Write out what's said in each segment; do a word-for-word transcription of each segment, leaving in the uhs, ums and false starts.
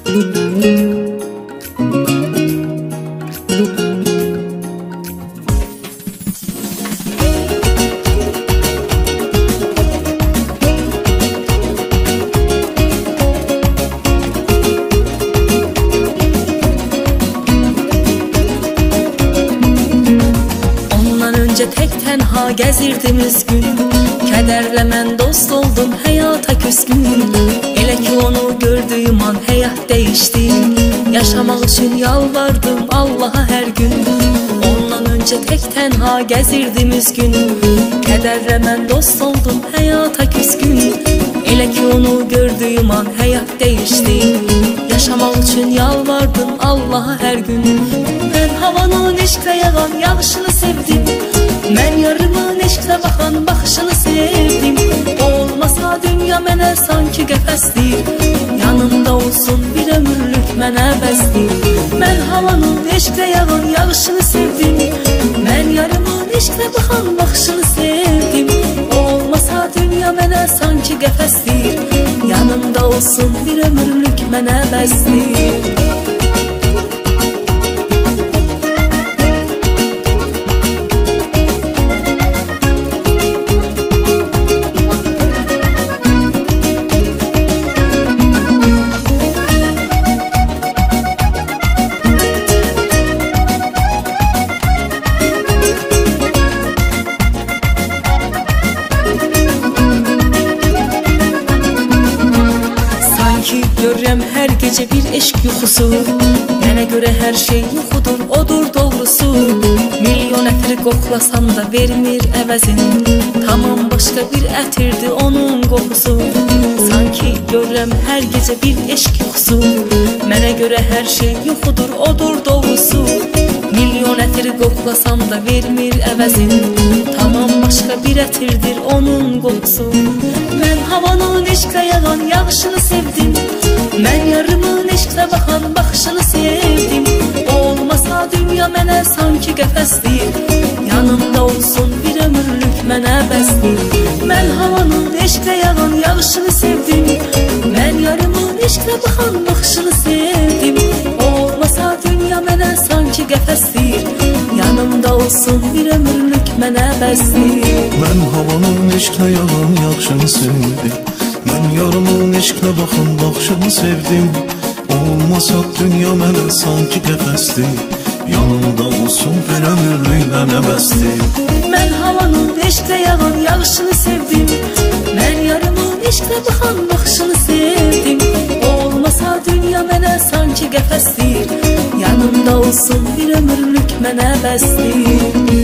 Tek tenha gezirdim üzgün, kederle mən dost oldum həyata küskün. Elə ki onu gördüyüm an həyat değişti, yaşamaq üçün yalvardım Allaha hər gün. Ondan önce tek tenha gezirdim üzgün, kederle mən dost oldum həyata küskün. Elə ki onu gördüyüm an həyat değişti, yaşamaq üçün yalvardım Allaha hər gün. Mən havanın eşqlə yağan yağışını sevdim, mən yarımın eşqlə baxan baxışını sevdim. Olmasa dünya mənə sanki qəfəsdir, yanımda olsun bir ömürlük mənə bəsdir. Mən havanın eşqlə yağan yağışını sevdim, mən yarımın eşqlə baxan baxışını sevdim. Olmasa dünya mənə sanki qəfəsdir, yanımda olsun bir ömürlük mənə bəsdir. Görürəm hər gecə bir eşq yuxusu, mənə görə hər şey yuxudur, odur doğrusu. Milyon ətri qoxlasam da vermir əvəzin, tamam başqa bir ətirdi onun qoxusu. Sanki görürəm hər gecə bir eşq yuxusu, mənə görə hər şey yuxudur, odur doğrusu. Milyon ətri qoxlasam da vermir əvəzin, tamam başqa bir ətirdir onun qoxusu. Mən havanın eşqlə yağan yağışını sevdim, mən yarımın eşqlə baxan baxışını sevdim. Olmasa dünya mənə sanki qəfəsdir, yanımda olsun bir ömürlük mənə bəsdir. Mən havanın eşqlə yağan yağışını sevdim, mən yarımın eşqlə baxan baxışını sevdim. Olmasa dünya mənə sanki qəfəsdir, yanımda olsun bir ömürlük mənə bəsdir. Mən havanın eşqlə yağan yağışını sevdim, mən yarımın eşqlə baxan baxışını sevdim. Olmasa dünya mənə sanki qəfəsdir, yanımda olsun bir ömürlük mənə bəsdir. Mən havanın eşqlə yağan yağışını sevdim, mən yarımın eşqlə baxan baxışını sevdim. Olmasa dünya mənə sanki qəfəsdir, yanımda olsun bir ömürlük mənə bəsdir.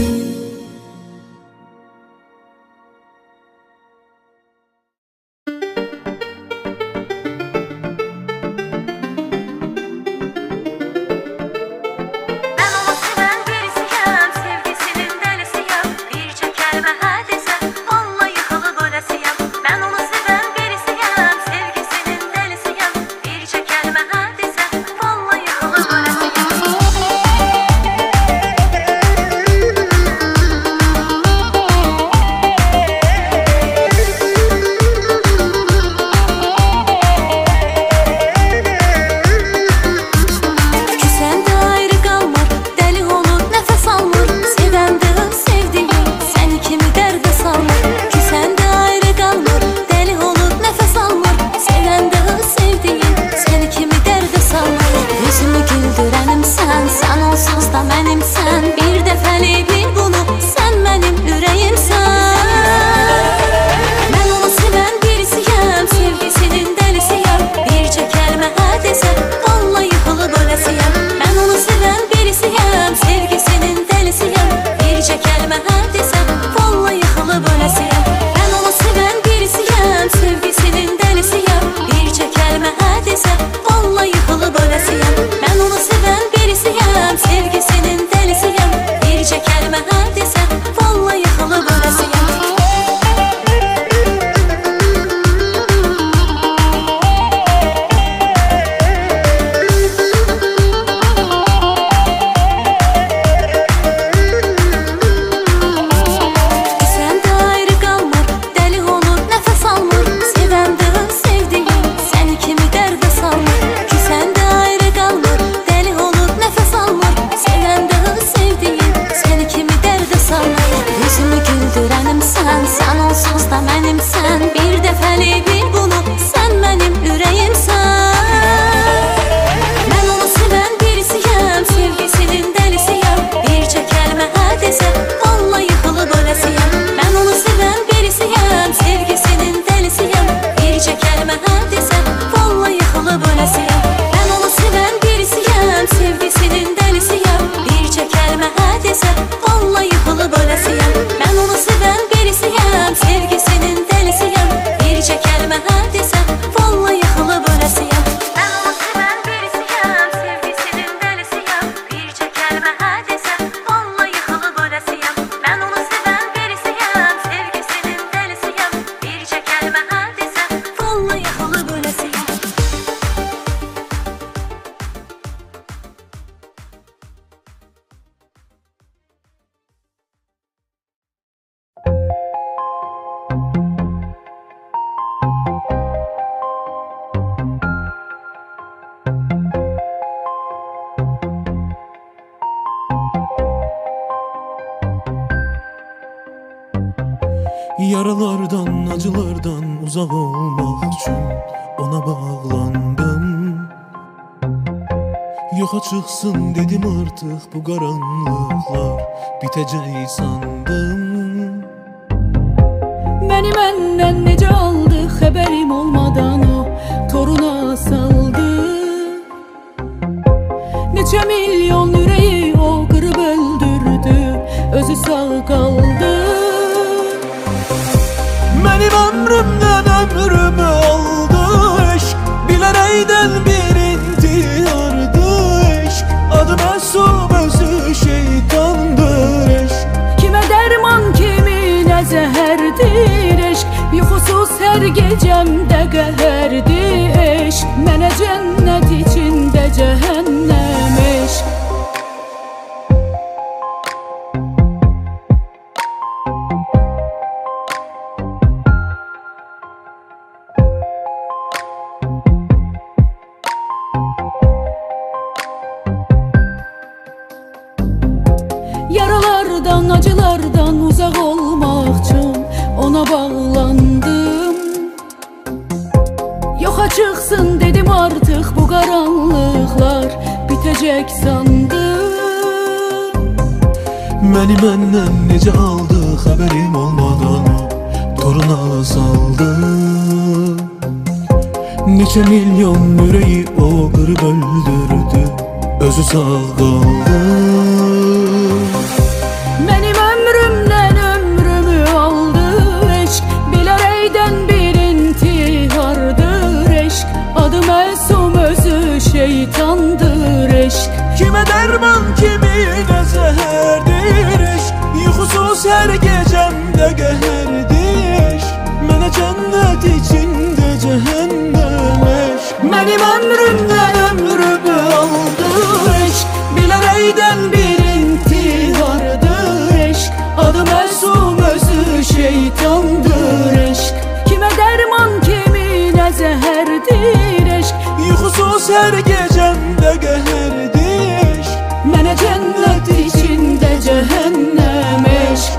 Yaralardan, acılardan uzak olmak üçün ona bağlandım. Yoxa çıxsın dedim artıq bu qaranlıqlar bitəcək sandım. Məni məndən necə aldı, xəbərim olmadan o toruna saldı. Neçə milyon ürəyi o qırıb öldürdü, özü sağ qaldı. Mənim ömrümdən ömrümü aldı eşq, bilərəkdən bir intihardı eşq. Adı məsum, özü şeytandır eşq. Kimə dərman, kiminə zəhərdir eşq. Yuxusuz hər gecəmdə qəhərdir eşq. Mənə cənnət içində cəhənnəm eşq. Yaralardan, acılardan uzaq olmaq üçün ona bağlandım. Yoxa çıxsın dedim artıq bu qaranlıqlar bitəcək sandım. Məni məndən necə aldı, xəbərim olmadan o toruna saldı. Neçə milyon ürəyi o qırıb öldürdü, özü sağ qaldı. Mənim ömrümdən ömrümü aldı eşq, bilərəkdən bir intihardır eşq. Adı məsum, özü şeytandır eşq. Kimə dərman, kiminə zəhərdir eşq. Yuxusuz hər gecəmdə qəhərdir eşq. Mənə cənnət içində cəhənnəm eşq. Mənim ömrümdən ömrümü aldı eşq, bilərəkdən bir intihardır eşq. Adı məsum, özü şeytandır eşq. Kimə dərman, kiminə zəhərdir eşq. Yuxusuz hər gecəmdə qəhərdir eşq. Mənə cənnət içində cəhənnəm eşq.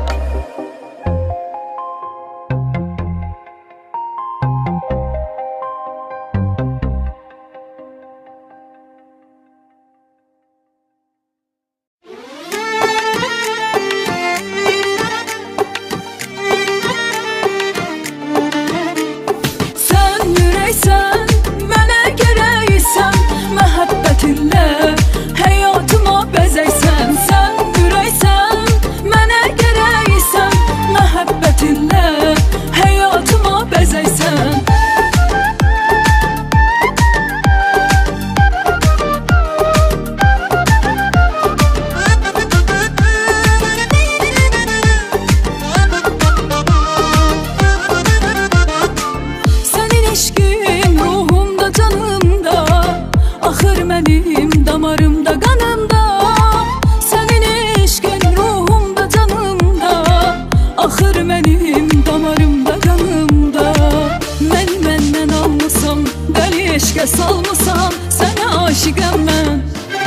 Salmısan, sənə aşiqəm mən.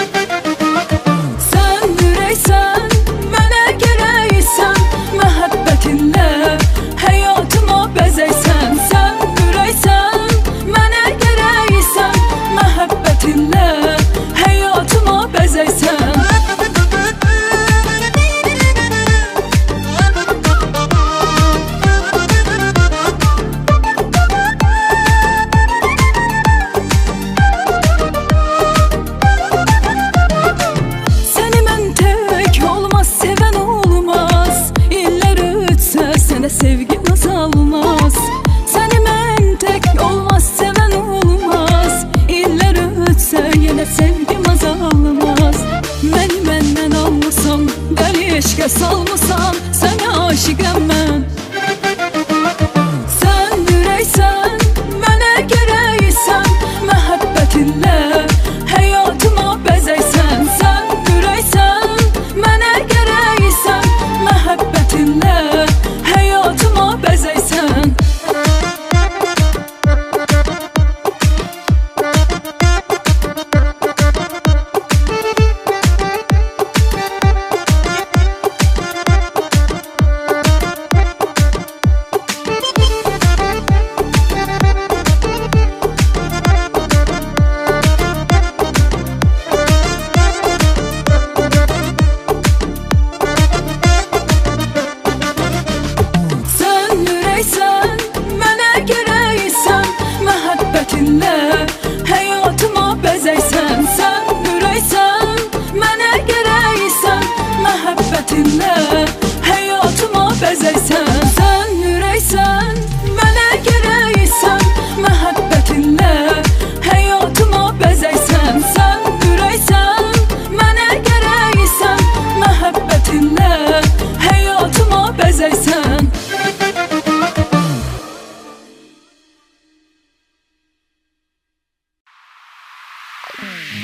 Sən ürəksən, mənə gərəksən, məhəbbətinlə həyatıma bəzəksən. Sən ürəksən, mənə gərəksən, məhəbbətinlə həyatıma bəzəksən.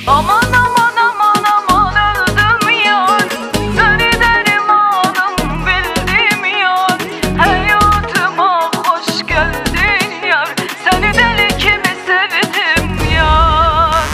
Aman aman aman aman öldüm yar, seni dermanım bildim yar. Hayatıma hoş geldin yar, seni deli kimi sevdim yar.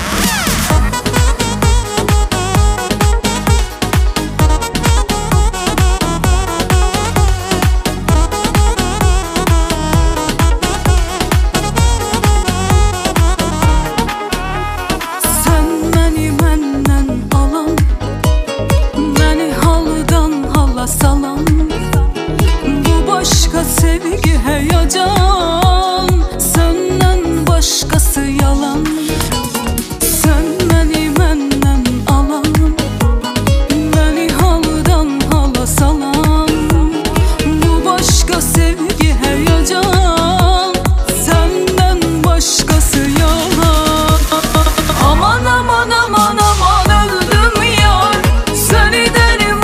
Salam, bu başka sevgi heyecan, senden başkası yalan. Sen beni benden alan, beni haldan hala salan. Bu başka sevgi heyecan, senden başkası yalan. Aman aman aman aman öldüm yar, seni derim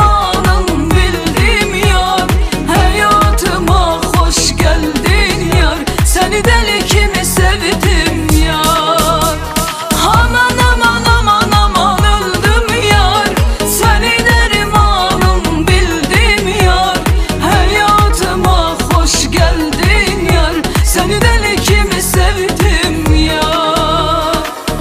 seni deli kimi sevdim yar. Aman aman aman aman öldüm yar, seni dermanım bildim yar. Hayatıma hoş geldin yar, seni deli kimi sevdim yar.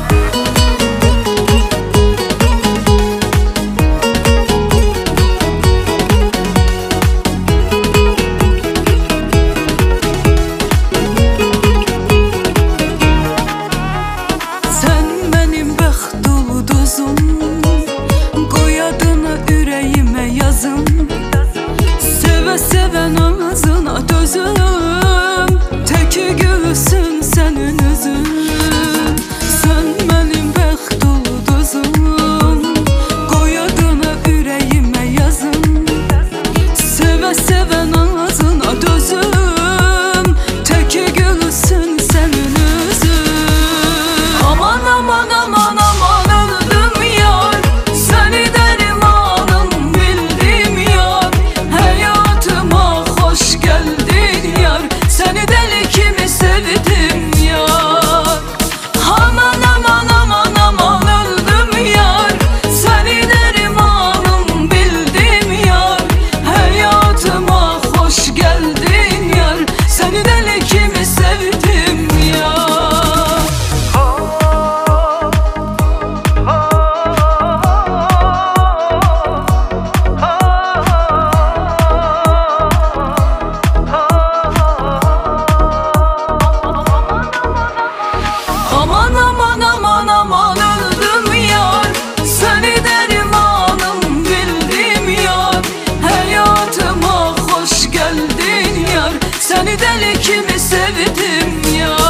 Koy adını yüreğime yazım, seve seven ağzına dözüm. Teki gülsün senin üzün, sen benim bəxt ulduzum. Koy adını yüreğime yazım, seve seven ağzına dözüm. Teki gülsün senin üzün. Aman aman aman aman öldüm yar, seni dermanım bildim yar. Hayatıma hoş geldin yar, seni deli kimi sevdim yar. Aman aman aman aman öldüm yar, seni dermanım bildim yar. Hayatıma hoş geldin yar, seni deli kimi sevdim yar. Aman aman aman aman öldüm yar, seni dermanım bildim yar. Hayatıma hoş geldin yar, seni deli kimi sevdim yar.